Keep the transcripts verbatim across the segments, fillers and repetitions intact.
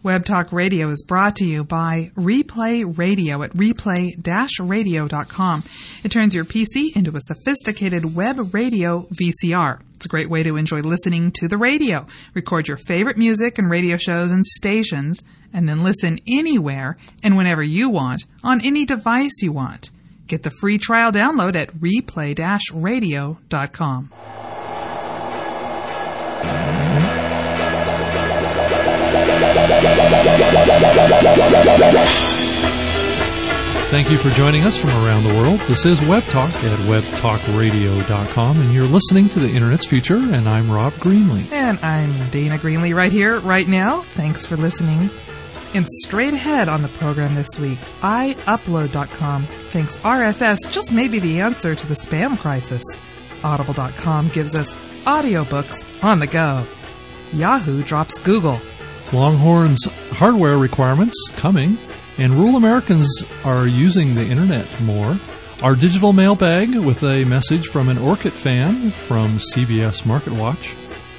Web Talk Radio is brought to you by Replay Radio at replay dash radio dot com. It turns your P C into a sophisticated web radio V C R. It's a great way to enjoy listening to the radio. Record your favorite music and radio shows and stations, and then listen anywhere and whenever you want on any device you want. Get the free trial download at replay dash radio dot com. Thank you for joining us from around the world. This is Web Talk at web talk radio dot com, and you're listening to the Internet's Future, and I'm Rob Greenlee. And I'm Dana Greenlee right here, right now. Thanks for listening. And straight ahead on the program this week, i upload dot com thinks R S S just may be the answer to the spam crisis. audible dot com gives us audiobooks on the go. Yahoo drops Google. Longhorn's hardware requirements coming, and rural Americans are using the Internet more. Our digital mailbag with a message from an Orkut fan from C B S MarketWatch.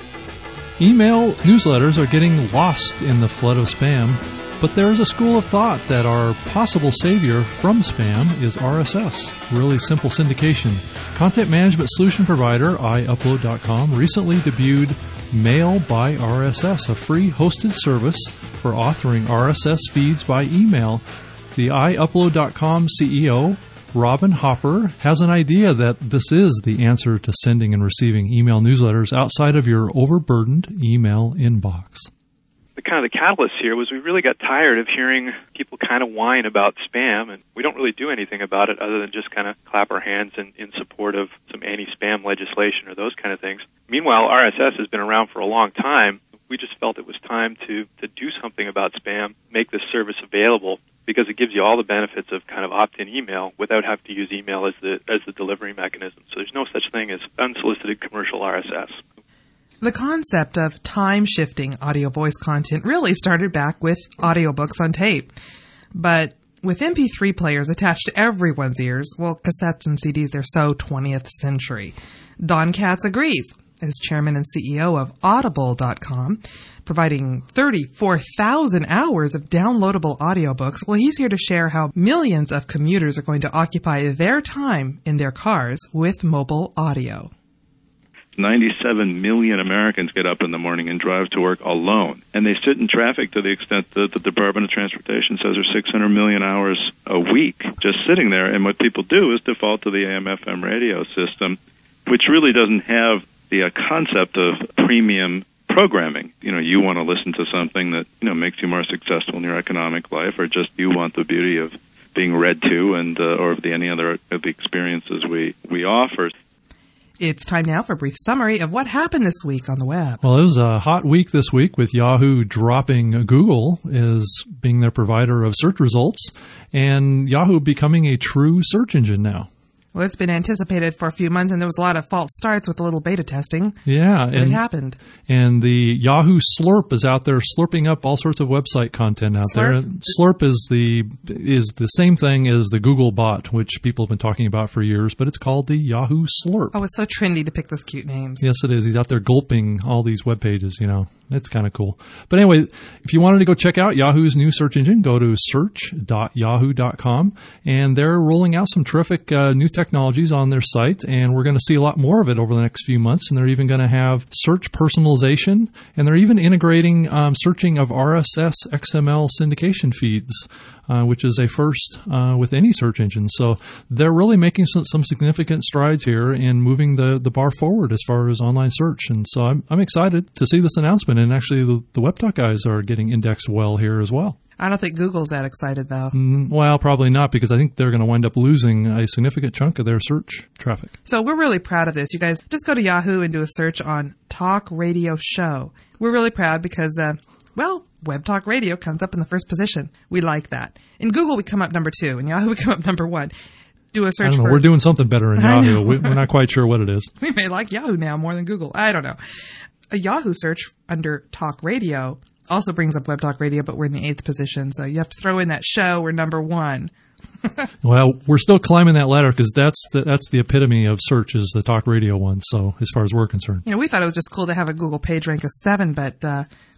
Email newsletters are getting lost in the flood of spam, but there is a school of thought that our possible savior from spam is R S S, really simple syndication. Content management solution provider i upload dot com recently debuted Mail by R S S, a free hosted service for authoring R S S feeds by email. The i upload dot com C E O, Robin Hopper, has an idea that this is the answer to sending and receiving email newsletters outside of your overburdened email inbox. The kind of the catalyst here was we really got tired of hearing people kind of whine about spam, and we don't really do anything about it other than just kind of clap our hands in, in support of some anti-spam legislation or those kind of things. Meanwhile, R S S has been around for a long time. We just felt it was time to, to do something about spam, make this service available, because it gives you all the benefits of kind of opt-in email without having to use email as the as the delivery mechanism. So there's no such thing as unsolicited commercial R S S. The concept of time-shifting audio voice content really started back with audiobooks on tape. But with M P three players attached to everyone's ears, well, cassettes and C Ds, they're so twentieth century. Don Katz agrees, as chairman and C E O of audible dot com, providing thirty-four thousand hours of downloadable audiobooks. Well, he's here to share how millions of commuters are going to occupy their time in their cars with mobile audio. ninety-seven million Americans get up in the morning and drive to work alone. And they sit in traffic to the extent that the Department of Transportation says there's six hundred million hours a week just sitting there. And what people do is default to the A M F M radio system, which really doesn't have the uh, concept of premium programming. You know, you want to listen to something that, you know, makes you more successful in your economic life, or just you want the beauty of being read to and uh, or of the any other of the experiences we, we offer. It's time now for a brief summary of what happened this week on the web. Well, it was a hot week this week with Yahoo dropping Google as being their provider of search results, and Yahoo becoming a true search engine now. Well, it's been anticipated for a few months, and there was a lot of false starts with a little beta testing. Yeah. But and, it happened. And the Yahoo Slurp is out there slurping up all sorts of website content out Slurp? there. Slurp is the is the same thing as the Google bot, which people have been talking about for years, but it's called the Yahoo Slurp. Oh, it's so trendy to pick those cute names. Yes, it is. He's out there gulping all these web pages, you know. It's kind of cool. But anyway, if you wanted to go check out Yahoo's new search engine, go to search dot yahoo dot com, and they're rolling out some terrific uh, new technologies on their site, and we're going to see a lot more of it over the next few months, and they're even going to have search personalization, and they're even integrating um, searching of R S S X M L syndication feeds, uh, which is a first uh, with any search engine. So they're really making some, some significant strides here in moving the, the bar forward as far as online search, and so I'm, I'm excited to see this announcement. And actually, the, the WebTalk guys are getting indexed well here as well. I don't think Google's that excited, though. Mm, well, probably not, because I think they're going to wind up losing a significant chunk of their search traffic. So we're really proud of this. You guys just go to Yahoo and do a search on Talk Radio Show. We're really proud because, uh, well, Web Talk Radio comes up in the first position. We like that. In Google, we come up number two. In Yahoo, we come up number one. Do a search I don't know. for... We're doing something better in I Yahoo. know. We, we're not quite sure what it is. We may like Yahoo now more than Google. I don't know. A Yahoo search under Talk Radio also brings up Web Talk Radio, but we're in the eighth position, so you have to throw in that show. We're number one. Well, we're still climbing that ladder because that's the, that's the epitome of search is the Talk Radio one, so as far as we're concerned. You know, we thought it was just cool to have a Google page rank of seven, but uh,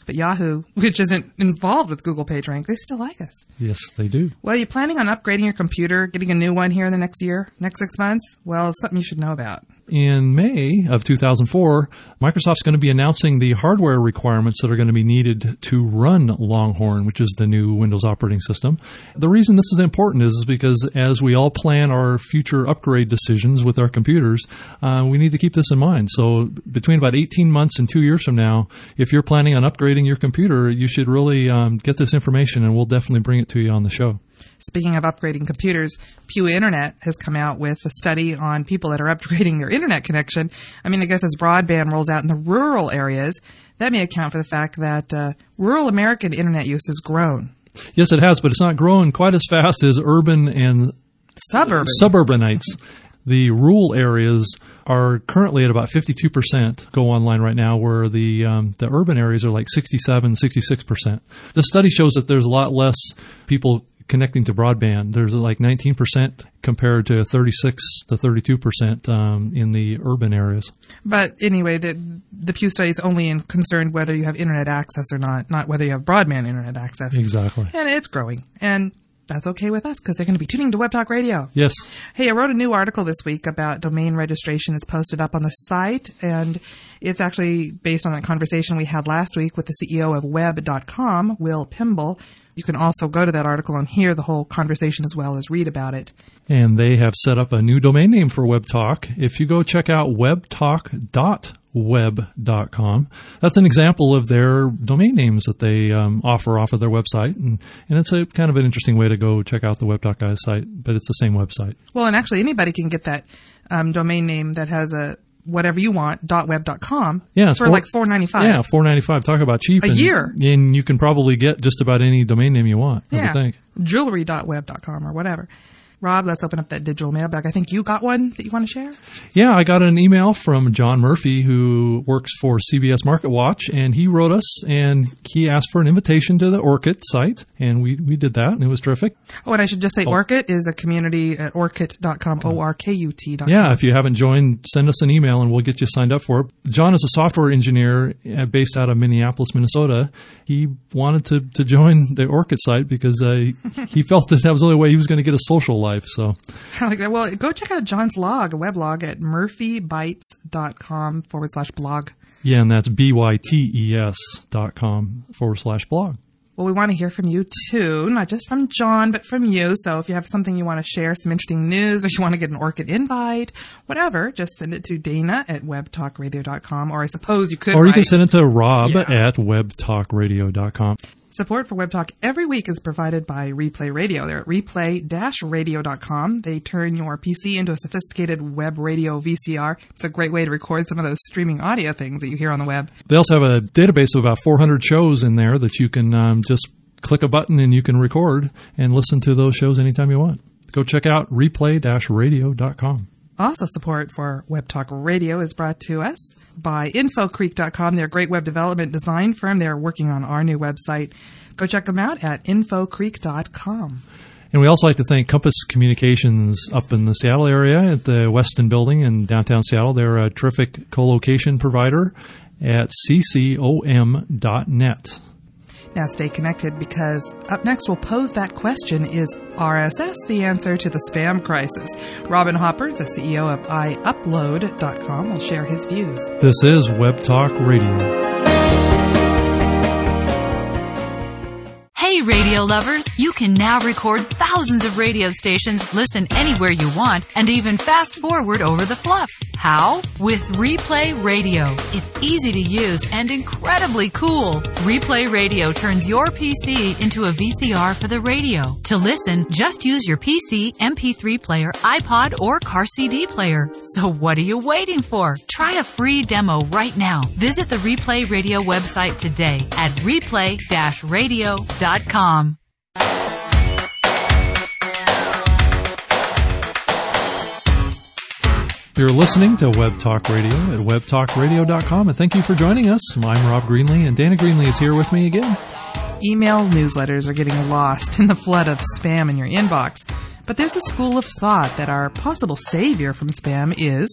But Yahoo, which isn't involved with Google PageRank, they still like us. Yes, they do. Well, are you planning on upgrading your computer, getting a new one here in the next year, next six months? Well, it's something you should know about. In May of two thousand four, Microsoft's going to be announcing the hardware requirements that are going to be needed to run Longhorn, which is the new Windows operating system. The reason this is important is because as we all plan our future upgrade decisions with our computers, uh, we need to keep this in mind. So between about eighteen months and two years from now, if you're planning on upgrading your computer, you should really um, get this information, and we'll definitely bring it to you on the show. Speaking of upgrading computers, Pew Internet has come out with a study on people that are upgrading their internet connection. I mean, I guess as broadband rolls out in the rural areas, that may account for the fact that uh, rural American internet use has grown. Yes, it has, but it's not growing quite as fast as urban and Suburban. suburbanites. The rural areas are currently at about fifty-two percent go online right now, where the um, the urban areas are like sixty-seven, sixty-six percent. The study shows that there's a lot less people connecting to broadband. There's like nineteen percent compared to thirty-six to thirty-two percent um, in the urban areas. But anyway, the the Pew study is only in concerned whether you have internet access or not, not whether you have broadband internet access. Exactly. And it's growing. And that's okay with us because they're going to be tuning to Web Talk Radio. Yes. Hey, I wrote a new article this week about domain registration. It's posted up on the site, and it's actually based on that conversation we had last week with the C E O of web dot com, Will Pimble. You can also go to that article and hear the whole conversation as well as read about it. And they have set up a new domain name for WebTalk. If you go check out web talk dot web dot com, that's an example of their domain names that they um, offer off of their website. And, and it's a kind of an interesting way to go check out the WebTalk guys site, but it's the same website. Well, and actually anybody can get that um, domain name that has a whatever you want, .web dot com, yeah, for four, like four ninety-five. Yeah, four ninety-five. Talk about cheap. A and, year. And you can probably get just about any domain name you want, I yeah. would think. jewelry dot web dot com or whatever. Rob, let's open up that digital mailbag. I think you got one that you want to share? Yeah, I got an email from John Murphy, who works for C B S Market Watch, and he wrote us, and he asked for an invitation to the Orkut site, and we, we did that, and it was terrific. Oh, and I should just say oh. Orkut is a community at orkut dot com, O R K U T dot com. Yeah, if you haven't joined, send us an email, and we'll get you signed up for it. John is a software engineer based out of Minneapolis, Minnesota. He wanted to, to join the Orkut site because uh, he felt that that was the only way he was going to get a social life. So, well, go check out John's log, a weblog at murphy bytes dot com forward slash blog. Yeah, and that's B Y T E S dot com forward slash blog. Well, we want to hear from you too, not just from John, but from you. So if you have something you want to share, some interesting news, or you want to get an Orkut invite, whatever, just send it to Dana at web talk radio dot com, or I suppose you could Or you write, can send it to Rob yeah. at web talk radio dot com. Support for Web Talk every week is provided by Replay Radio. They're at replay dash radio dot com. They turn your P C into a sophisticated web radio V C R. It's a great way to record some of those streaming audio things that you hear on the web. They also have a database of about four hundred shows in there that you can um, just click a button and you can record and listen to those shows anytime you want. Go check out replay dash radio dot com. Also, support for Web Talk Radio is brought to us by info creek dot com. They're a great web development design firm. They're working on our new website. Go check them out at info creek dot com. And we also like to thank Compass Communications up in the Seattle area at the Weston Building in downtown Seattle. They're a terrific co-location provider at c c o m dot net. Now stay connected because up next we'll pose that question, is R S S the answer to the spam crisis? Robin Hopper, the C E O of i upload dot com, will share his views. This is Web Talk Radio. Hey, radio lovers! You can now record thousands of radio stations, listen anywhere you want, and even fast forward over the fluff. How? With Replay Radio. It's easy to use and incredibly cool. Replay Radio turns your P C into a V C R for the radio. To listen, just use your P C, M P three player, iPod, or car C D player. So what are you waiting for? Try a free demo right now. Visit the Replay Radio website today at replay dash radio dot com. You're listening to Web Talk Radio at web talk radio dot com, and thank you for joining us. I'm Rob Greenlee, and Dana Greenlee is here with me again. Email newsletters are getting lost in the flood of spam in your inbox. But there's a school of thought that our possible savior from spam is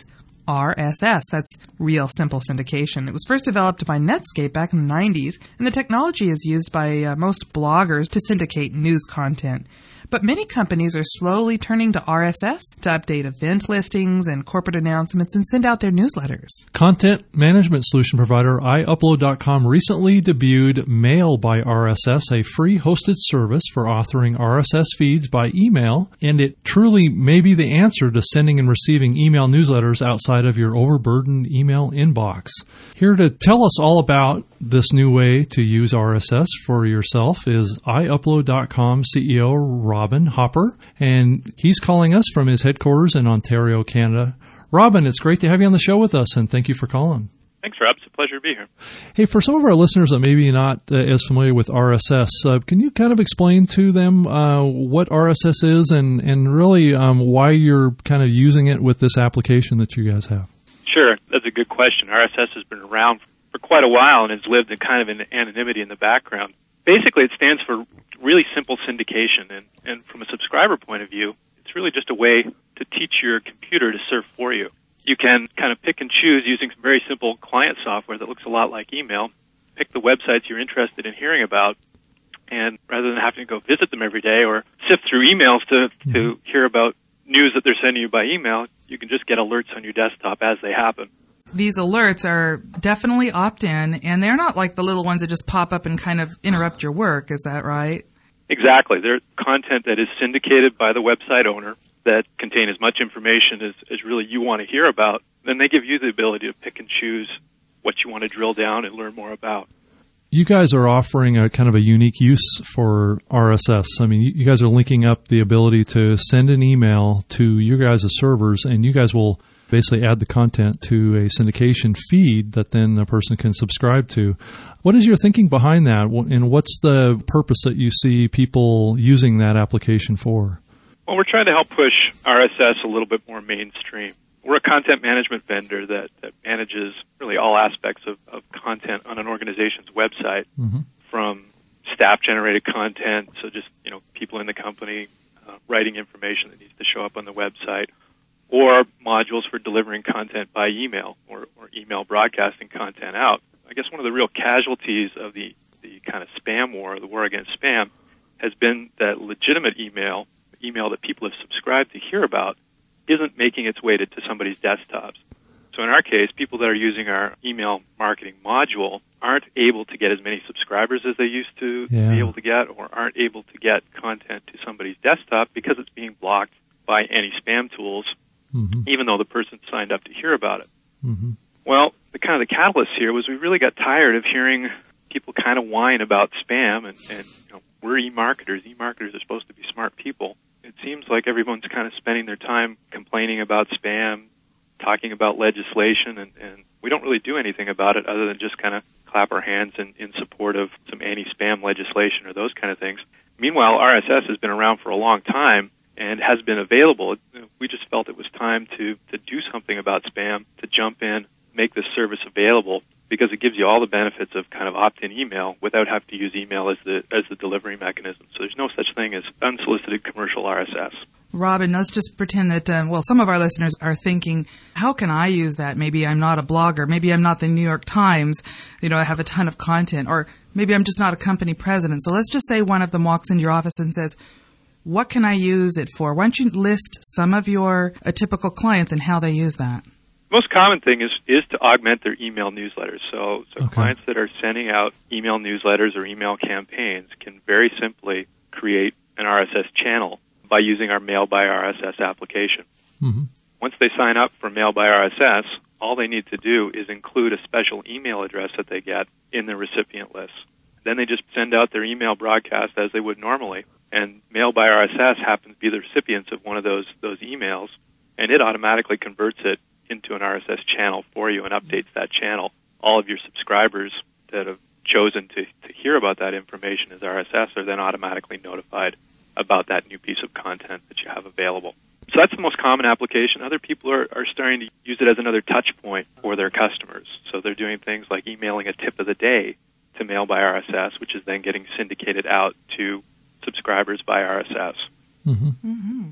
R S S. That's Real Simple Syndication. It was first developed by Netscape back in the nineties, and the technology is used by uh, most bloggers to syndicate news content. But many companies are slowly turning to R S S to update event listings and corporate announcements and send out their newsletters. Content management solution provider i upload dot com recently debuted Mail by R S S, a free hosted service for authoring R S S feeds by email, and it truly may be the answer to sending and receiving email newsletters outside of your overburdened email inbox. Here to tell us all about this new way to use R S S for yourself is i upload dot com C E O Robin Hopper, and he's calling us from his headquarters in Ontario, Canada. Robin, it's great to have you on the show with us, and thank you for calling. Thanks, Rob. It's a pleasure to be here. Hey, for some of our listeners that maybe not uh, as familiar with R S S, uh, can you kind of explain to them uh, what R S S is and, and really um, why you're kind of using it with this application that you guys have? Sure. That's a good question. R S S has been around for quite a while and has lived in kind of in anonymity in the background. Basically, it stands for really simple syndication, and, and from a subscriber point of view, it's really just a way to teach your computer to serve for you. You can kind of pick and choose using some very simple client software that looks a lot like email, pick the websites you're interested in hearing about, and rather than having to go visit them every day or sift through emails to, to hear about news that they're sending you by email, you can just get alerts on your desktop as they happen. These alerts are definitely opt-in, and they're not like the little ones that just pop up and kind of interrupt your work. Is that right? Exactly. They're content that is syndicated by the website owner that contain as much information as, as really you want to hear about. Then they give you the ability to pick and choose what you want to drill down and learn more about. You guys are offering a kind of a unique use for R S S. I mean, you guys are linking up the ability to send an email to your guys' servers, and you guys will basically add the content to a syndication feed that then a person can subscribe to. What is your thinking behind that, and what's the purpose that you see people using that application for? Well, we're trying to help push R S S a little bit more mainstream. We're a content management vendor that, that manages really all aspects of, of content on an organization's website, mm-hmm. from staff-generated content, so just, you know, people in the company uh, writing information that needs to show up on the website, or modules for delivering content by email or, or email broadcasting content out. I guess one of the real casualties of the, the kind of spam war, the war against spam, has been that legitimate email, email that people have subscribed to hear about, isn't making its way to, to somebody's desktops. So in our case, people that are using our email marketing module aren't able to get as many subscribers as they used to yeah. be able to get, or aren't able to get content to somebody's desktop because it's being blocked by anti-spam tools, mm-hmm. even though the person signed up to hear about it. Mm-hmm. Well, the kind of the catalyst here was we really got tired of hearing people kind of whine about spam, and, and you know, we're e-marketers. E-marketers are supposed to be smart people. It seems like everyone's kind of spending their time complaining about spam, talking about legislation, and, and we don't really do anything about it other than just kind of clap our hands in, in support of some anti-spam legislation or those kind of things. Meanwhile, R S S has been around for a long time and has been available. We just felt it was time to, to do something about spam, to jump in, make this service available, because it gives you all the benefits of kind of opt-in email without having to use email as the as the delivery mechanism. So there's no such thing as unsolicited commercial R S S. Robin, let's just pretend that, um, well, some of our listeners are thinking, how can I use that? Maybe I'm not a blogger. Maybe I'm not the New York Times. You know, I have a ton of content. Or maybe I'm just not a company president. So let's just say one of them walks into your office and says, what can I use it for? Why don't you list some of your uh, typical clients and how they use that? The most common thing is, is to augment their email newsletters. So, so okay. clients that are sending out email newsletters or email campaigns can very simply create an R S S channel by using our Mail by R S S application. Mm-hmm. Once they sign up for Mail by R S S, all they need to do is include a special email address that they get in the recipient list. Then they just send out their email broadcast as they would normally, and Mail by R S S happens to be the recipients of one of those those emails, and it automatically converts it into an R S S channel for you and updates that channel. All of your subscribers that have chosen to, to hear about that information as R S S are then automatically notified about that new piece of content that you have available. So that's the most common application. Other people are, are starting to use it as another touch point for their customers. So they're doing things like emailing a tip of the day to Mail by R S S, which is then getting syndicated out to subscribers by R S S. Mm-hmm. Mm-hmm.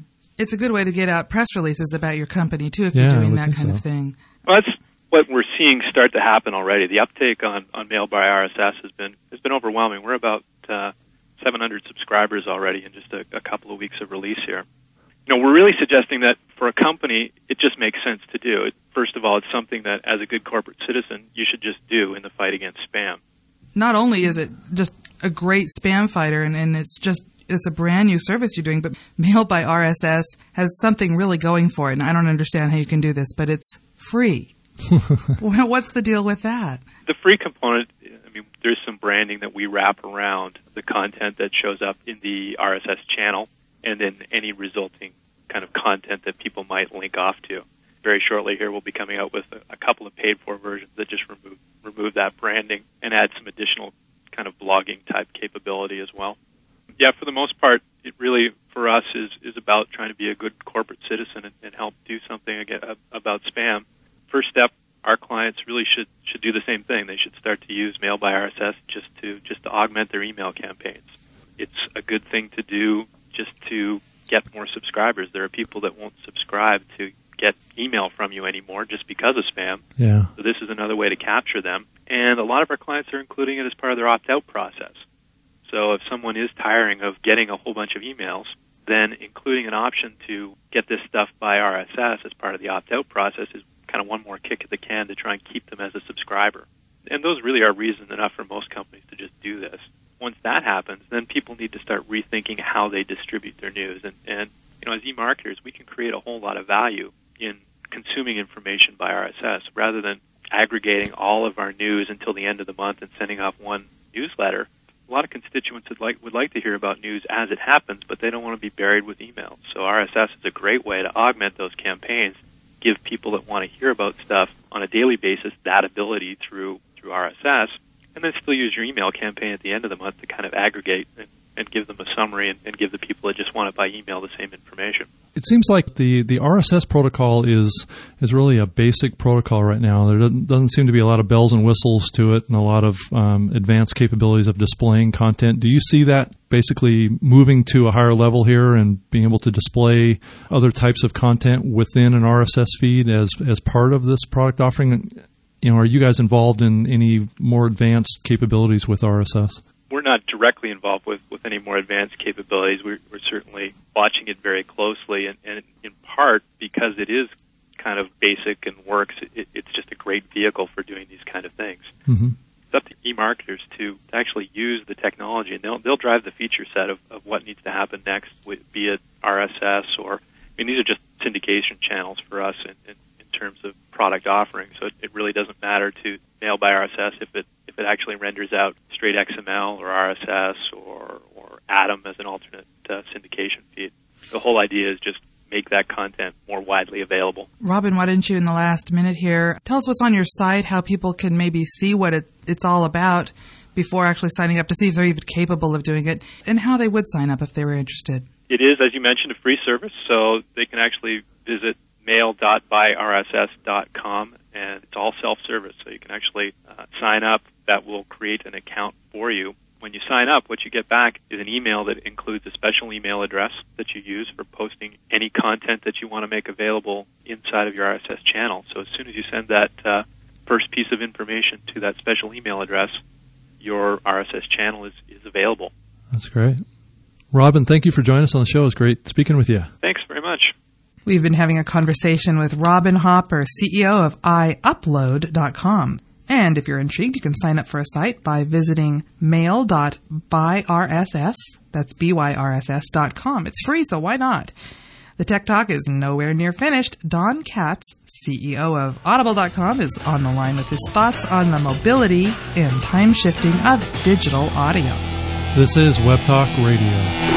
It's a good way to get out press releases about your company, too, if Yeah, you're I doing would that think kind so. of thing. Well, that's what we're seeing start to happen already. The uptake on, on mail by R S S has been has been overwhelming. We're about uh, seven hundred subscribers already in just a, a couple of weeks of release here. You know, we're really suggesting that for a company, it just makes sense to do. It, first of all, it's something that, as a good corporate citizen, you should just do in the fight against spam. Not only is it just a great spam fighter, and, and it's just it's a brand new service you're doing, but Mail by R S S has something really going for it, and I don't understand how you can do this, but it's free. Well, what's the deal with that? The free component, I mean, there's some branding that we wrap around the content that shows up in the R S S channel, and then any resulting kind of content that people might link off to. Very shortly here, we'll be coming out with a, a couple of paid-for versions that just remove remove that branding and add some additional kind of blogging-type capability as well. Yeah, for the most part, it really, for us, is, is about trying to be a good corporate citizen and, and help do something again, about spam. First step, our clients really should should do the same thing. They should start to use Mail by R S S just to just to augment their email campaigns. It's a good thing to do just to get more subscribers. There are people that won't subscribe to get email from you anymore just because of spam. Yeah. So this is another way to capture them. And a lot of our clients are including it as part of their opt-out process. So if someone is tiring of getting a whole bunch of emails, then including an option to get this stuff by R S S as part of the opt-out process is kind of one more kick at the can to try and keep them as a subscriber. And those really are reason enough for most companies to just do this. Once that happens, then people need to start rethinking how they distribute their news. And, and you know, as e-marketers, we can create a whole lot of value in consuming information by R S S rather than aggregating all of our news until the end of the month and sending off one newsletter. A lot of constituents would like would like to hear about news as it happens, but they don't want to be buried with emails. So R S S is a great way to augment those campaigns, give people that want to hear about stuff on a daily basis that ability through through R S S, and then still use your email campaign at the end of the month to kind of aggregate and, and give them a summary and, and give the people that just want it by email the same information. It seems like the, the R S S protocol is is really a basic protocol right now. There doesn't, doesn't seem to be a lot of bells and whistles to it and a lot of um, advanced capabilities of displaying content. Do you see that basically moving to a higher level here and being able to display other types of content within an R S S feed as, as part of this product offering? You know, are you guys involved in any more advanced capabilities with R S S? We're not directly involved with, with any more advanced capabilities. We're, we're certainly watching it very closely, and, and in part because it is kind of basic and works, it, it's just a great vehicle for doing these kind of things. Mm-hmm. It's up to e-marketers to actually use the technology, and they'll, they'll drive the feature set of, of what needs to happen next, with, be it R S S or, I mean, these are just syndication channels for us in, in, in terms of product offering, so it, it really doesn't matter to Mail by R S S if it if it actually renders out straight X M L or R S S or, or Atom as an alternate uh, syndication feed. The whole idea is just make that content more widely available. Robin, why didn't you, in the last minute here, tell us what's on your site, how people can maybe see what it, it's all about before actually signing up to see if they're even capable of doing it, and how they would sign up if they were interested. It is, as you mentioned, a free service, so they can actually visit mail dot by R S S dot com, and it's all self-service, so you can actually uh, sign up. That will create an account for you. When you sign up, what you get back is an email that includes a special email address that you use for posting any content that you want to make available inside of your R S S channel. So as soon as you send that uh, first piece of information to that special email address, your R S S channel is, is available. That's great. Robin, thank you for joining us on the show. It was great speaking with you. Thanks very much. We've been having a conversation with Robin Hopper, C E O of i upload dot com. And if you're intrigued, you can sign up for a site by visiting mail dot by R S S, that's B Y R S S dot com. It's free, so why not? The Tech Talk is nowhere near finished. Don Katz, C E O of audible dot com, is on the line with his thoughts on the mobility and time shifting of digital audio. This is Web Talk Radio.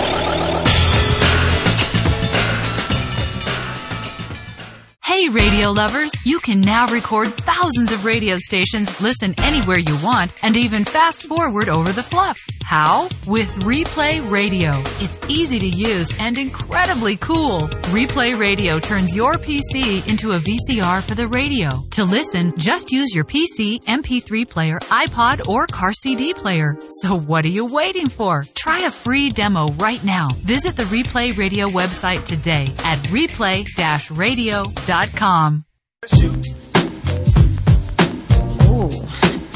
Hey, radio lovers, you can now record thousands of radio stations, listen anywhere you want, and even fast forward over the fluff. How? With Replay Radio. It's easy to use and incredibly cool. Replay Radio turns your P C into a V C R for the radio. To listen, just use your P C, M P three player, iPod, or car C D player. So what are you waiting for? Try a free demo right now. Visit the Replay Radio website today at replay dash radio dot com. Oh,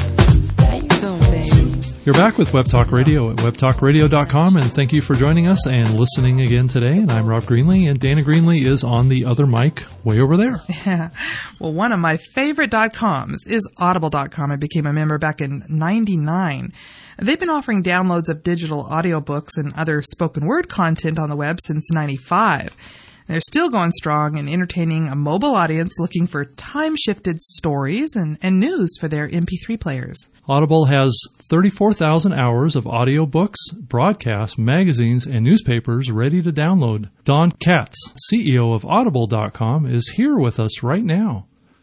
how you doing, baby? You're back with Web Talk Radio at web talk radio dot com, and thank you for joining us and listening again today. And I'm Rob Greenlee, and Dana Greenlee is on the other mic way over there. Yeah. Well, one of my favorite .coms is audible dot com. I became a member back in ninety-nine. They've been offering downloads of digital audiobooks and other spoken word content on the web since ninety-five. They're still going strong and entertaining a mobile audience looking for time-shifted stories and, and news for their M P three players. Audible has thirty-four thousand hours of audiobooks, broadcasts, magazines, and newspapers ready to download. Don Katz, C E O of audible dot com, is here with us right now.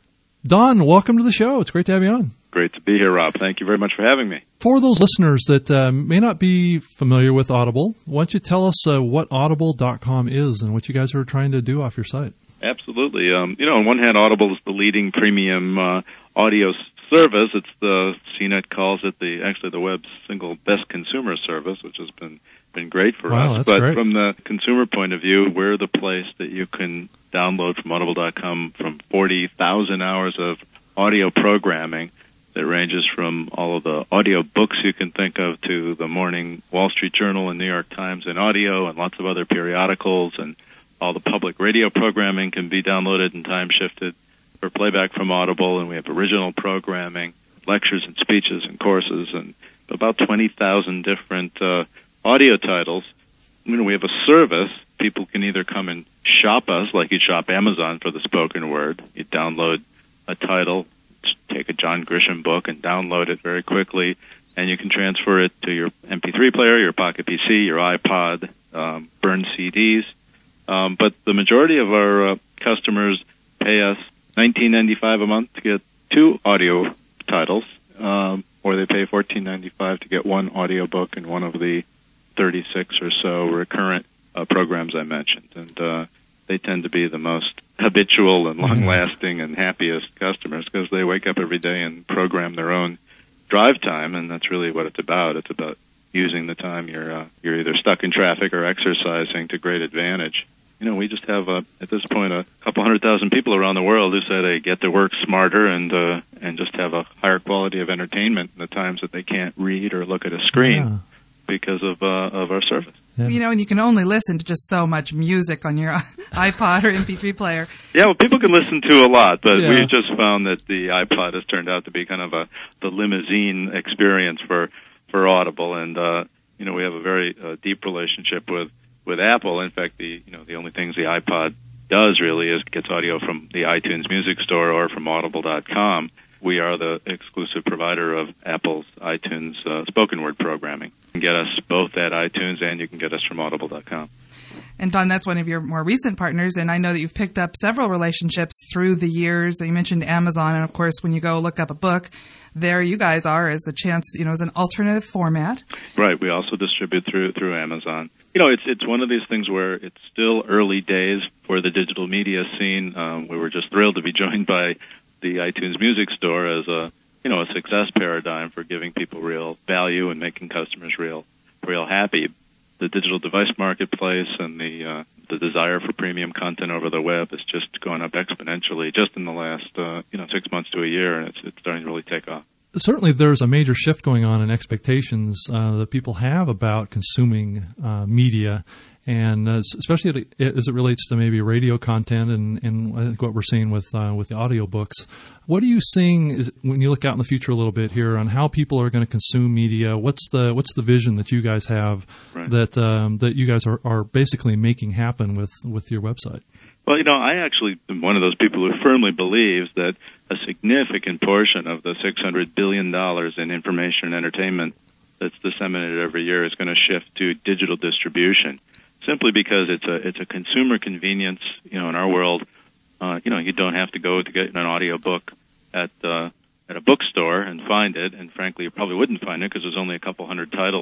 Don, welcome to the show. It's great to have you on. Great to be here, Rob. Thank you very much for having me. For those listeners that uh, may not be familiar with Audible, why don't you tell us uh, what audible dot com is and what you guys are trying to do off your site? Absolutely. Um, you know, on one hand, Audible is the leading premium uh, audio service. It's the C net calls it the actually the web's single best consumer service, which has been been great for wow, us. That's but great. From the consumer point of view, we're the place that you can download from audible dot com from forty thousand hours of audio programming that ranges from all of the audio books you can think of to the morning Wall Street Journal and New York Times in audio and lots of other periodicals, and all the public radio programming can be downloaded and time-shifted for playback from Audible, and we have original programming, lectures and speeches and courses, and about twenty thousand different uh, audio titles. You know, we have a service. People can either come and shop us, like you shop Amazon for the spoken word. You download a title, take a John Grisham book and download it very quickly, and you can transfer it to your M P three player, your Pocket P C, your iPod, um, burn C Ds. Um, but the majority of our uh, customers pay us nineteen ninety-five a month to get two audio titles, um, or they pay fourteen ninety-five to get one audio book and one of the thirty-six or so recurrent uh, programs I mentioned. And uh, they tend to be the most habitual and long-lasting and happiest customers because they wake up every day and program their own drive time, and that's really what it's about. It's about using the time you're uh, you're either stuck in traffic or exercising to great advantage. You know, we just have, uh, at this point, a couple hundred thousand people around the world who say they get to work smarter and uh, and just have a higher quality of entertainment in the times that they can't read or look at a screen Yeah. because of uh, of our service. Yeah. You know, and you can only listen to just so much music on your iPod or M P three player. Yeah, well, people can listen to a lot, but Yeah. we've just found that the iPod has turned out to be kind of a the limousine experience for for Audible, and uh, you know, we have a very uh, deep relationship with with Apple. In fact, the you know the only things the iPod does really is gets audio from the iTunes Music Store or from audible dot com. We are the exclusive provider of Apple's iTunes uh, spoken word programming. You can get us both at iTunes, and you can get us from audible dot com. And Don, that's one of your more recent partners, and I know that you've picked up several relationships through the years. You mentioned Amazon, and of course, when you go look up a book, there you guys are as a chance, you know, as an alternative format. Right. We also distribute through through Amazon. You know, it's it's one of these things where it's still early days for the digital media scene. Um, we were just thrilled to be joined by the iTunes Music Store as a you know a success paradigm for giving people real value and making customers real real happy. The digital device marketplace and the uh, the desire for premium content over the web has just gone up exponentially just in the last uh, you know six months to a year, and it's it's starting to really take off. Certainly there's a major shift going on in expectations uh, that people have about consuming uh, media, and uh, especially as it relates to maybe radio content and, and I think what we're seeing with uh, with the audiobooks. What are you seeing is, when you look out in the future a little bit here on how people are going to consume media? What's the what's the vision that you guys have Right. that um, that you guys are, are basically making happen with, with your website? Well, you know, I actually am one of those people who firmly believes that a significant portion of the six hundred billion dollars in information and entertainment that's disseminated every year is going to shift to digital distribution, simply because it's a it's a consumer convenience. You know, in our world, uh, you know, you don't have to go to get an audiobook at uh, at a bookstore and find it, and frankly, you probably wouldn't find it because there's only a couple hundred titles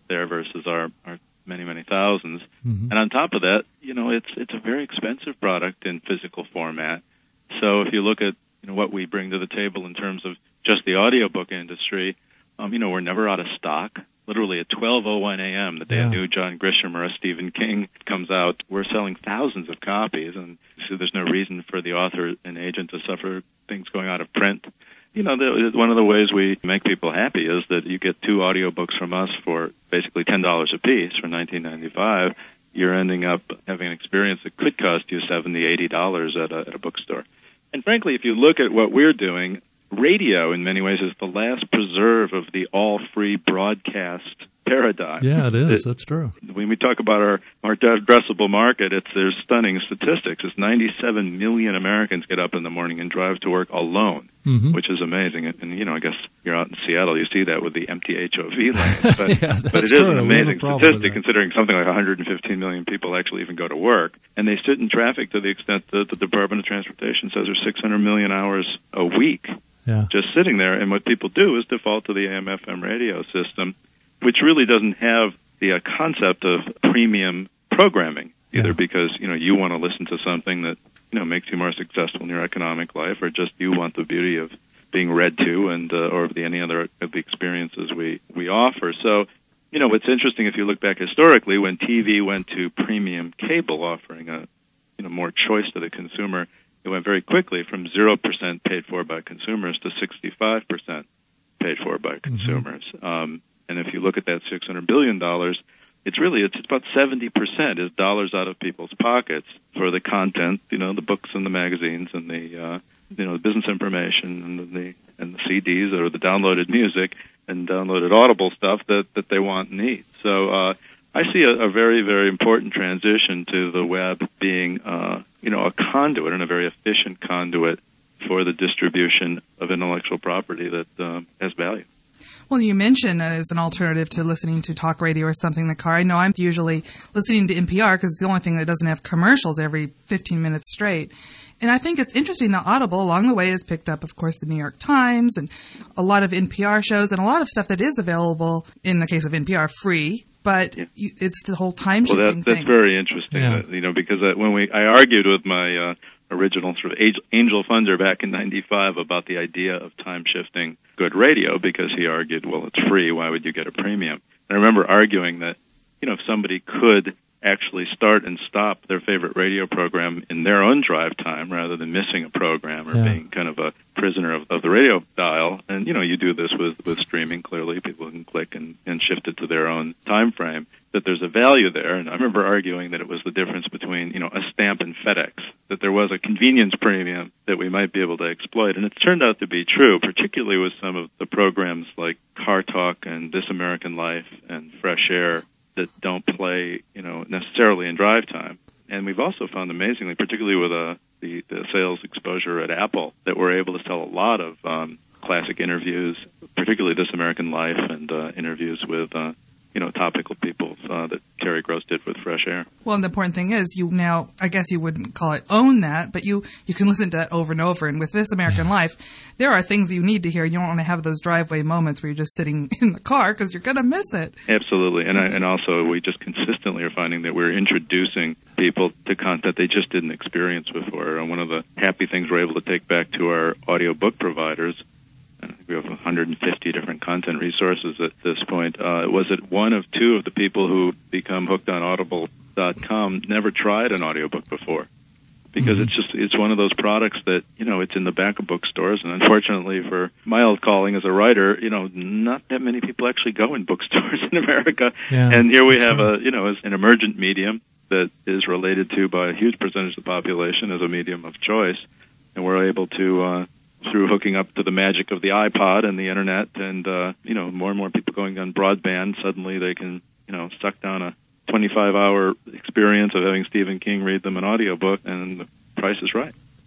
there versus our, our many, many thousands. Mm-hmm. And on top of that, you know, it's it's a very expensive product in physical format. So if you look at, you know, what we bring to the table in terms of just the audiobook industry, um, you know, we're never out of stock. Literally at twelve oh one a.m., the day Yeah. a new John Grisham or a Stephen King comes out, we're selling thousands of copies, and so there's no reason for the author and agent to suffer things going out of print. You know, the, one of the ways we make people happy is that you get two audiobooks from us for basically ten dollars a piece for nineteen ninety-five. You're ending up having an experience that could cost you seventy dollars, eighty dollars at a, at a bookstore. And frankly, if you look at what we're doing, radio in many ways is the last preserve of the all-free broadcast paradigm. Yeah, it is. It, That's true. When we talk about our, our addressable market, it's there's stunning statistics. It's ninety-seven million Americans get up in the morning and drive to work alone, Mm-hmm. which is amazing. And, and, you know, I guess you're out in Seattle, you see that with the empty H O V lanes. But, Yeah, but that's it is true. an We have a amazing problem with statistic that. considering something like one hundred fifteen million people actually even go to work. And they sit in traffic to the extent that the Department of Transportation says there's six hundred million hours a week Yeah. just sitting there. And what people do is default to the A M F M radio system, which really doesn't have the uh, concept of premium programming, either Yeah. because, you know, you want to listen to something that, you know, makes you more successful in your economic life, or just you want the beauty of being read to and uh, or of the any other of the experiences we, we offer. So, you know, what's interesting if you look back historically, when T V went to premium cable, offering a, you know, more choice to the consumer, it went very quickly from zero percent paid for by consumers to sixty-five percent paid for by consumers. Mm-hmm. Um, and if you look at that six hundred billion dollars, it's really, it's about seventy percent is dollars out of people's pockets for the content, you know, the books and the magazines and the, uh, you know, the business information and the, and the C Ds or the downloaded music and downloaded Audible stuff that, that they want and need. So, uh, I see a, a very, very important transition to the web being, uh, you know, a conduit and a very efficient conduit for the distribution of intellectual property that um, has value. Well, you mentioned that as an alternative to listening to talk radio or something in the car. I know I'm usually listening to N P R because it's the only thing that doesn't have commercials every fifteen minutes straight. And I think it's interesting that Audible along the way has picked up, of course, the New York Times and a lot of N P R shows and a lot of stuff that is available, in the case of N P R, free. But Yeah. you, it's the whole time shifting Well, that, that's thing. very interesting, Yeah. uh, you know, because uh, when we I argued with my uh, original sort of angel, angel funder back in ninety-five about the idea of time shifting good radio, because he argued, well, it's free, why would you get a premium? And I remember arguing that, you know, if somebody could actually start and stop their favorite radio program in their own drive time rather than missing a program or Yeah. being kind of a prisoner of, of the radio dial. And, you know, you do this with, with streaming, clearly. People can click and, and shift it to their own time frame, that there's a value there. And I remember arguing that it was the difference between, you know, a stamp and FedEx, that there was a convenience premium that we might be able to exploit. And it's turned out to be true, particularly with some of the programs like Car Talk and This American Life and Fresh Air that don't play, you know, necessarily in drive time. And we've also found amazingly, particularly with uh, the, the sales exposure at Apple, that we're able to sell a lot of um, classic interviews, particularly This American Life and uh, interviews with, uh, you know, topical people uh, that Terry Gross did with Fresh Air. Well, and the important thing is you now, I guess you wouldn't call it own that, but you, you can listen to that over and over. And with This American Life, there are things you need to hear. You don't want to have those driveway moments where you're just sitting in the car because you're going to miss it. Absolutely. And I, and also we just consistently are finding that we're introducing people to content they just didn't experience before. And one of the happy things we're able to take back to our audiobook providers, I think we have one hundred fifty different content resources at this point, uh, was that one of two of the people who become hooked on audible dot com never tried an audiobook before. Because mm-hmm. it's just, it's one of those products that, you know, it's in the back of bookstores. And unfortunately for my old calling as a writer, you know, not that many people actually go in bookstores in America. Yeah, and here we have true. a, you know, as an emergent medium that is related to by a huge percentage of the population as a medium of choice. And we're able to, uh, through hooking up to the magic of the iPod and the internet and, uh, you know, more and more people going on broadband, suddenly they can, you know, suck down a twenty-five hour experience of having Stephen King read them an audiobook, and the price is right.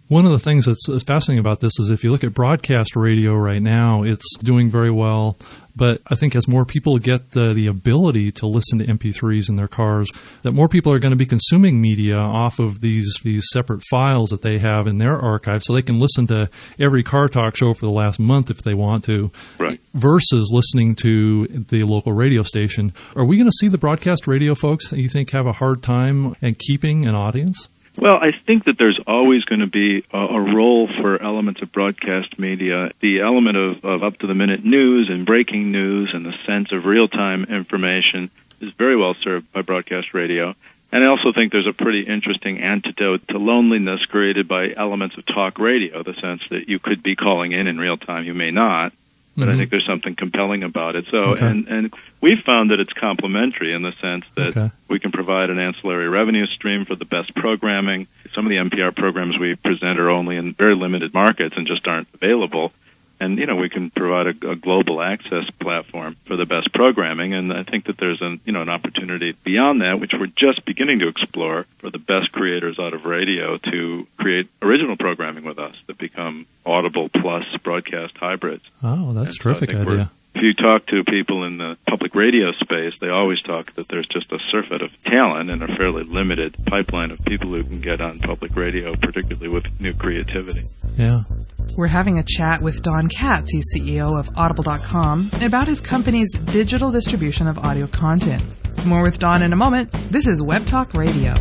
One of the things that's fascinating about this is if you look at broadcast radio right now, it's doing very well. But I think as more people get the, the ability to listen to M P threes in their cars, that more people are going to be consuming media off of these, these separate files that they have in their archive, so they can listen to every car talk show for the last month if they want to, right, versus listening to the local radio station. Are we going to see the broadcast radio folks, you think, have a hard time in keeping an audience? Well, I think that there's always going to be a, a role for elements of broadcast media. The element of, of up-to-the-minute news and breaking news and the sense of real-time information is very well served by broadcast radio. And I also think there's a pretty interesting antidote to loneliness created by elements of talk radio, the sense that you could be calling in in real time, you may not. But mm-hmm. I think there's something compelling about it. So, okay. and, and we've found that it's complementary in the sense that okay. we can provide an ancillary revenue stream for the best programming. Some of the N P R programs we present are only in very limited markets and just aren't available. And, you know, we can provide a, a global access platform for the best programming. And I think that there's an, you know, an opportunity beyond that, which we're just beginning to explore, for the best creators out of radio to create original programming with us that become Audible plus broadcast hybrids. Oh, that's a terrific so idea. If you talk to people in the public radio space, they always talk that there's just a surfeit of talent and a fairly limited pipeline of people who can get on public radio, particularly with new creativity. Yeah. We're having a chat with Don Katz, he's C E O of Audible dot com, about his company's digital distribution of audio content. More with Don in a moment. This is Web Talk Radio.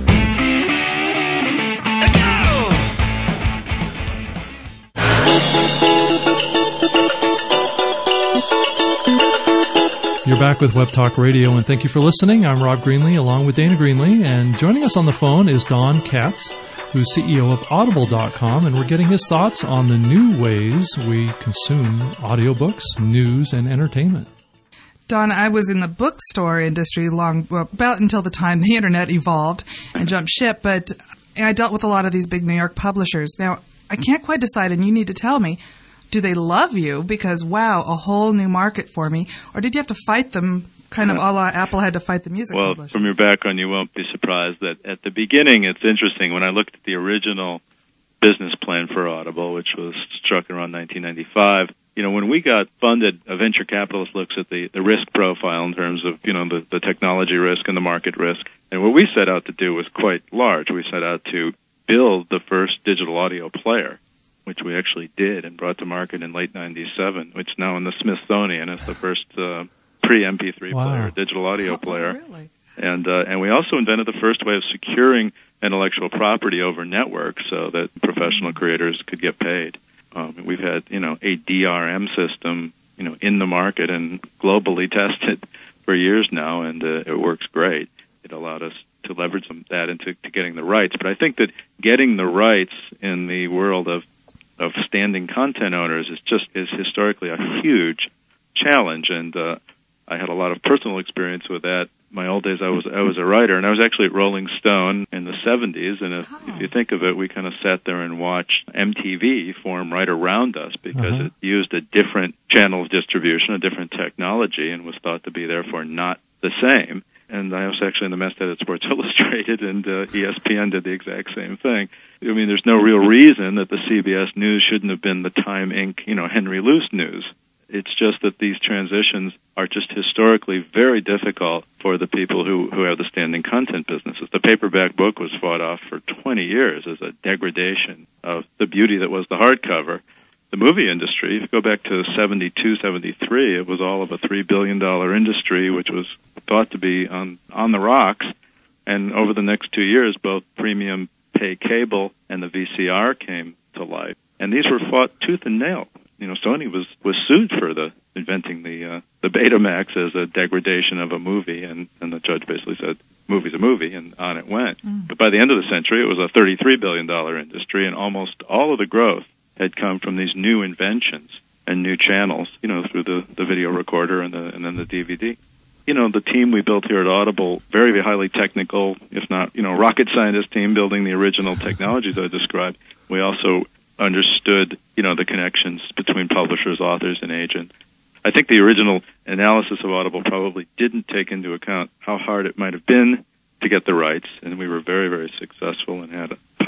You're back with Web Talk Radio, and thank you for listening. I'm Rob Greenlee, along with Dana Greenlee, and joining us on the phone is Don Katz, who's C E O of Audible dot com, and we're getting his thoughts on the new ways we consume audiobooks, news, and entertainment. Don, I was in the bookstore industry long, well, about until the time the internet evolved and jumped ship, but I dealt with a lot of these big New York publishers. Now, I can't quite decide, and you need to tell me, do they love you because, wow, a whole new market for me, or did you have to fight them kind of a la Apple had to fight the music well, publishers? From your background, you won't be surprised that at the beginning, it's interesting. When I looked at the original business plan for Audible, which was struck around nineteen ninety-five, you know, when we got funded, a venture capitalist looks at the, the risk profile in terms of, you know, the, the technology risk and the market risk. And what we set out to do was quite large. We set out to build the first digital audio player, which we actually did and brought to market in late ninety-seven, which now in the Smithsonian is the first uh, pre-M P three wow. player, digital audio player. Oh, really? And uh, and we also invented the first way of securing intellectual property over networks so that professional creators could get paid. Um, we've had, you know, a D R M system, you know, in the market and globally tested for years now, and uh, it works great. It allowed us to leverage some, that into to getting the rights. But I think that getting the rights in the world of of standing content owners is just is historically a huge challenge, and uh, I had a lot of personal experience with that. My old days, I was I was a writer, and I was actually at Rolling Stone in the seventies. And if, oh. if you think of it, we kind of sat there and watched M T V form right around us because uh-huh. it used a different channel of distribution, a different technology, and was thought to be therefore not the same. And I was actually in the masthead at Sports Illustrated, and uh, E S P N did the exact same thing. I mean, there's no real reason that the C B S News shouldn't have been the Time Incorporated, you know, Henry Luce News. It's just that these transitions are just historically very difficult for the people who, who have the standing content businesses. The paperback book was fought off for twenty years as a degradation of the beauty that was the hardcover. The movie industry, if you go back to seventy-two, seventy-three, it was all of a three billion dollars industry, which was thought to be on, on the rocks. And over the next two years, both premium pay cable and the V C R came to life. And these were fought tooth and nail. You know, Sony was, was sued for the inventing the uh, the Betamax as a degradation of a movie, and, and the judge basically said, movie's a movie, and on it went. Mm. But by the end of the century, it was a thirty-three billion dollars industry, and almost all of the growth had come from these new inventions and new channels, you know, through the, the video recorder and, the, and then the D V D. You know, the team we built here at Audible, very, very highly technical, if not, you know, rocket scientist team building the original technologies I described. We also understood, you know, the connections between publishers, authors, and agents. I think the original analysis of Audible probably didn't take into account how hard it might have been to get the rights, and we were very, very successful and had a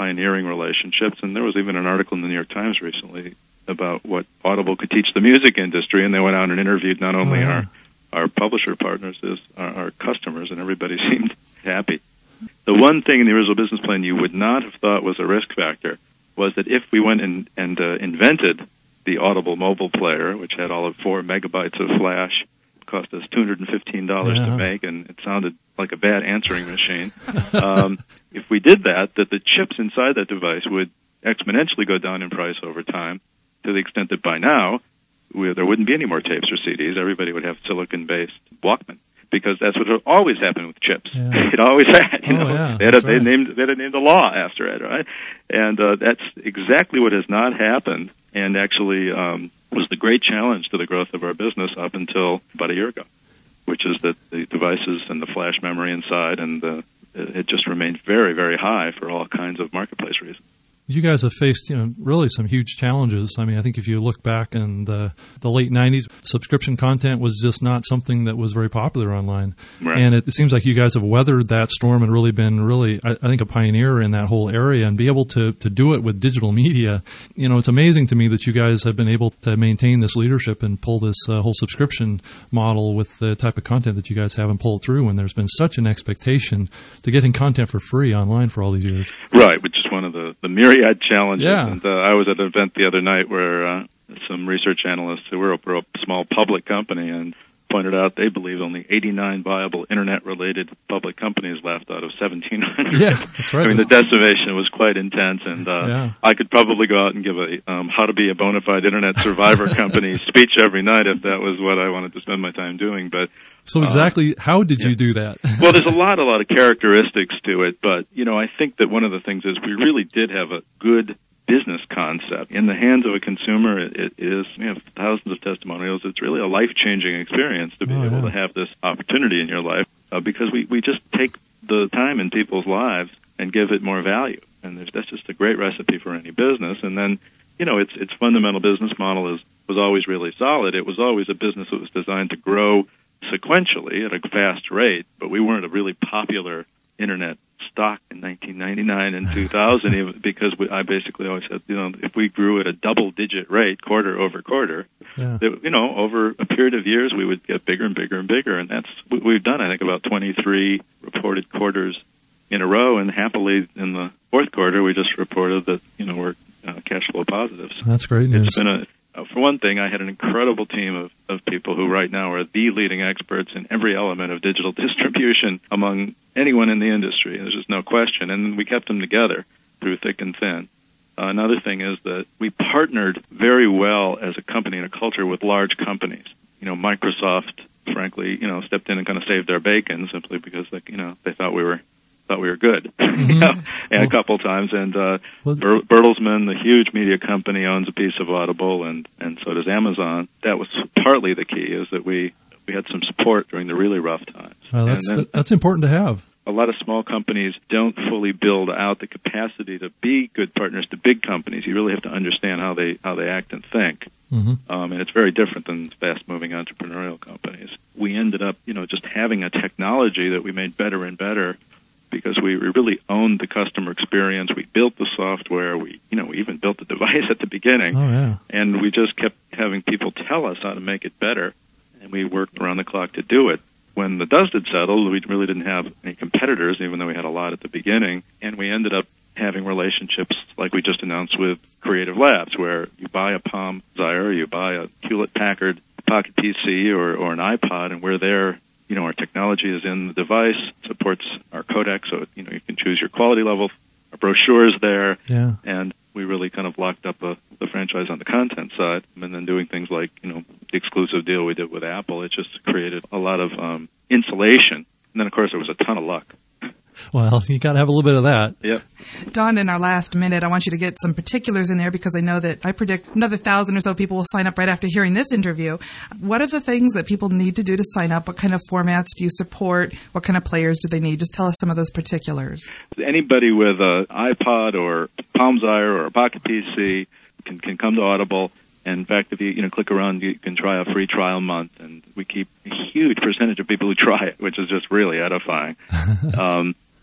pioneering relationships. And there was even an article in the New York Times recently about what Audible could teach the music industry, and they went out and interviewed not only oh, yeah. our our publisher partners as our, our customers, and everybody seemed happy. The one thing in the original business plan you would not have thought was a risk factor was that if we went and, and uh, invented the Audible mobile player, which had all of four megabytes of flash, it cost us two hundred fifteen dollars yeah. to make, and it sounded like a bad answering machine. um, if we did that, that the chips inside that device would exponentially go down in price over time, to the extent that by now we, there wouldn't be any more tapes or C Ds. Everybody would have silicon-based Walkman, because that's what always happened with chips. Yeah. It always had. You oh, know, yeah, they had a, right. they named they had named a law after it, right? And uh, that's exactly what has not happened, and actually um, was the great challenge to the growth of our business up until about a year ago, which is that the devices and the flash memory inside, and the, it just remained very, very high for all kinds of marketplace reasons. You guys have faced, you know, really some huge challenges. I mean, I think if you look back in the, the late nineties, subscription content was just not something that was very popular online. Right. And it seems like you guys have weathered that storm and really been really, I, I think, a pioneer in that whole area, and be able to, to do it with digital media. You know, it's amazing to me that you guys have been able to maintain this leadership and pull this uh, whole subscription model with the type of content that you guys have and pull it through when there's been such an expectation to getting content for free online for all these years. Right, which is one of the, the myriad challenges. Yeah. And uh, I was at an event the other night where uh, some research analysts who were a, were a small public company and pointed out they believe only eighty-nine viable internet-related public companies left out of seventeen hundred. Yeah, that's right. I mean, the decimation was quite intense, and uh, yeah. I could probably go out and give a um, how to be a bona fide internet survivor company speech every night if that was what I wanted to spend my time doing. But So exactly, uh, how did yeah. you do that? Well, there's a lot, a lot of characteristics to it, but, you know, I think that one of the things is we really did have a good business concept. In the hands of a consumer, it, it is, you know, thousands of testimonials. It's really a life-changing experience to be oh, able yeah. to have this opportunity in your life, uh, because we, we just take the time in people's lives and give it more value. And there's, that's just a great recipe for any business. And then, you know, its its fundamental business model is was always really solid. It was always a business that was designed to grow sequentially at a fast rate, but we weren't a really popular internet stock in nineteen ninety-nine and two thousand because we, I basically always said, you know, if we grew at a double-digit rate, quarter over quarter, yeah. that, you know, over a period of years, we would get bigger and bigger and bigger, and that's what we've done. I think about twenty-three reported quarters in a row, and happily in the fourth quarter, we just reported that, you know, we're uh, cash flow positives. That's great news. It's been a Uh, for one thing, I had an incredible team of, of people who right now are the leading experts in every element of digital distribution among anyone in the industry. There's just no question. And we kept them together through thick and thin. Uh, another thing is that we partnered very well as a company and a culture with large companies. You know, Microsoft, frankly, you know, stepped in and kind of saved our bacon simply because, like, you know, they thought we were thought we were good, mm-hmm. you know, and well, a couple times. And uh, well, Ber- Bertelsmann, the huge media company, owns a piece of Audible, and, and so does Amazon. That was partly the key, is that we, we had some support during the really rough times. Well, that's, then, that's important to have. A lot of small companies don't fully build out the capacity to be good partners to big companies. You really have to understand how they how they act and think. Mm-hmm. Um, and it's very different than fast-moving entrepreneurial companies. We ended up, you know, just having a technology that we made better and better, because we really owned the customer experience. We built the software. We, you know, we even built the device at the beginning. Oh, yeah. And we just kept having people tell us how to make it better, and we worked around the clock to do it. When the dust had settled, we really didn't have any competitors, even though we had a lot at the beginning, and we ended up having relationships like we just announced with Creative Labs, where you buy a Palm Zaire, you buy a Hewlett-Packard Pocket P C or, or an iPod, and we're there. You know, our technology is in the device, supports our codec, so, you know, you can choose your quality level. Our brochure is there, yeah. and we really kind of locked up the, the franchise on the content side. And then doing things like, you know, the exclusive deal we did with Apple, it just created a lot of um, insulation. And then, of course, there was a ton of luck. Well, you got to have a little bit of that. Yep. Don, in our last minute, I want you to get some particulars in there, because I know that I predict another thousand or so people will sign up right after hearing this interview. What are the things that people need to do to sign up? What kind of formats do you support? What kind of players do they need? Just tell us some of those particulars. Anybody with an iPod or Palm Zaire or a Pocket P C can, can come to Audible. And in fact, if you, you know, click around, you can try a free trial month, and we keep a huge percentage of people who try it, which is just really edifying. um,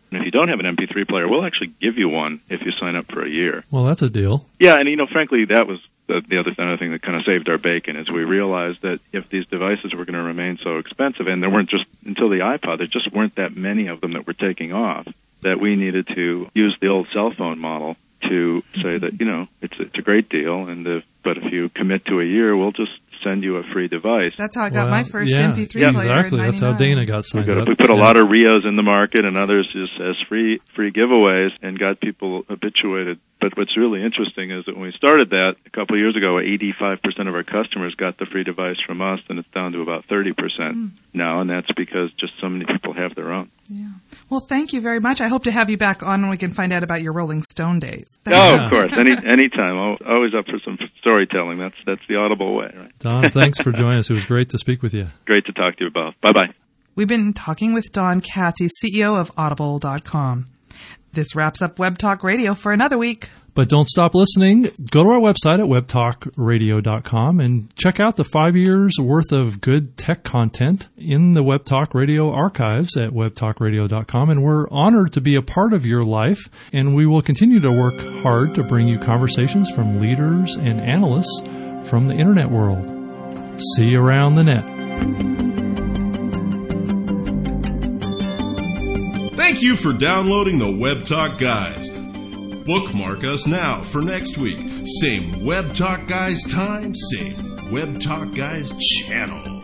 And if you don't have an M P three player, we'll actually give you one if you sign up for a year. Well, that's a deal. Yeah, and, you know, frankly, that was the, the other, other thing that kind of saved our bacon is we realized that if these devices were going to remain so expensive, and there weren't just, until the iPod, there just weren't that many of them that were taking off, that we needed to use the old cell phone model to say that, you know, it's it's a great deal, and if, but if you commit to a year, we'll just send you a free device. That's how I got Well, my first yeah, M P three yeah, player. exactly. In That's how ninety-nine. Dana got We, signed got, up. we put a Yeah. lot of Rios in the market and others just as free free giveaways and got people habituated. But what's really interesting is that when we started that a couple of years ago, eighty-five percent of our customers got the free device from us, and it's down to about thirty percent Mm. now, and that's because just so many people have their own. Yeah. Well, thank you very much. I hope to have you back on when we can find out about your Rolling Stone days. Oh, Yeah. of course. Any anytime. Al- Always up for some storytelling. That's that's the Audible way, right? Don, thanks for joining us. It was great to speak with you. Great to talk to you both. Bye-bye. We've been talking with Don Cathy, C E O of Audible dot com. This wraps up Web Talk Radio for another week. But don't stop listening. Go to our website at web talk radio dot com and check out the five years worth of good tech content in the Web Talk Radio archives at web talk radio dot com. And we're honored to be a part of your life, and we will continue to work hard to bring you conversations from leaders and analysts from the internet world. See you around the net. Thank you for downloading the Web Talk Guys. Bookmark us now for next week. Same Web Talk Guys time, same Web Talk Guys channel.